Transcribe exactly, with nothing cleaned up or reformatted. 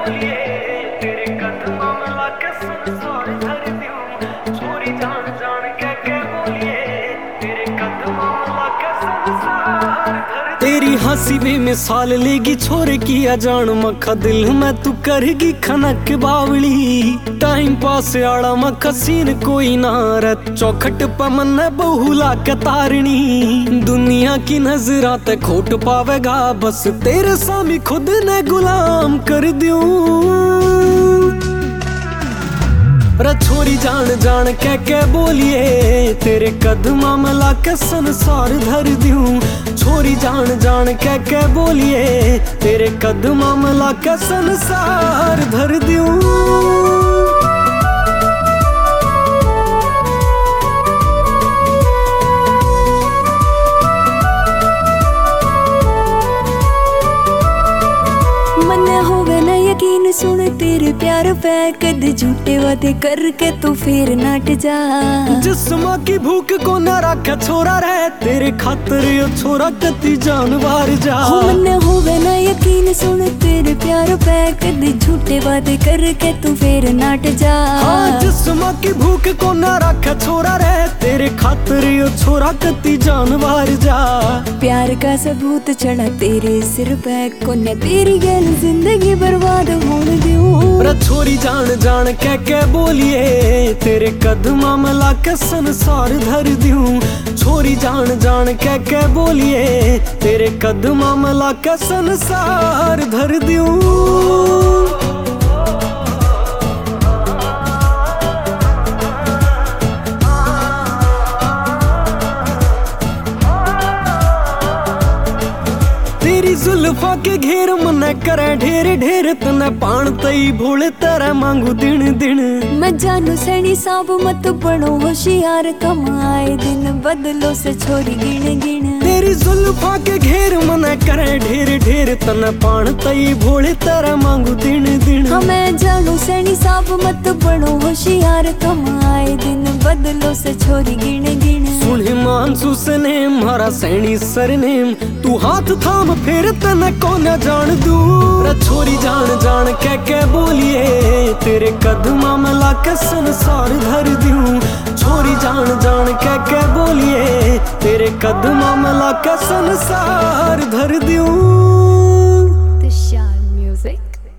बोलिए तेरे कदमों में लाके संसार धर दूं। छोरी जान जान के के बोलिए तेरे कदमों में लाके संसार धर दूं। तेरी हंसी बेमिसाल लेगी छोरे की अजान मखा दिल में तू करेगी खनक बावली। टाइम पास आड़ा मखा सीन कोई ना रत चौखट पर मन बहुला के तारनी। दुनिया की नजरा ते खोट पावेगा बस तेरे सामी खुद ने गुलाम कर दूं। रे छोरी जान जान के के बोलिए तेरे कदमा में लाके संसार धर दूं। छोरी जान जान के के बोलिए तेरे कदमा में लाके संसार धर दूं। यकीन सुन तेरे प्यार पे कद झूठे वादे करके तू फिर नट जा। जिस्म की भूख को न रखे छोरा रहे तेरे खातिर यो छोरा कती जानवर जा। मन होवे ना यकीन सुन तेरे प्यार पे कद झूठे वादे करके तू फिर नट जा। हाँ जिस्म की भूख को न रखे छोरा रहे तेरे खातिर यो छोरा कती जानवर जा। प्यार का सबूत चढ़ा तेरे सिर पे को न तेरी गैल जिंदगी बर्बाद होने दूं। रे छोरी जान जान के के बोलिए तेरे कदमा में लाके संसार धर दूं। छोरी जान जान के के बोलिए तेरे कदमा में लाके संसार धर दूं। तेरी जुल्फा के घेर मन करे ढेर ढेर तने पान तई भोले तेरा मांगू दिन दिन। मैं जानू सैनी सांप मत बनो होशियार कमाए दिन बदलो से छोरी गिन गिन। तेरी जुल्फा के घेर मन करे ढेर ढेर तने पान तई भोले तेरा मांगू दिन दिन। हाँ मैं जानू सैनी सांप मत बनो होशियार कमाए दिन बदलो से छोरी गिन गिन। सुने मानसू से नेम हरा सैनी सरनेम तू हाथ थाम फिर तने कौन जान दूं। रे छोरी जान जान के के बोलिए तेरे कदमा में लाके संसार धर दूं। छोरी जान जान के के बोलिए तेरे कदमा में लाके संसार धर दूं।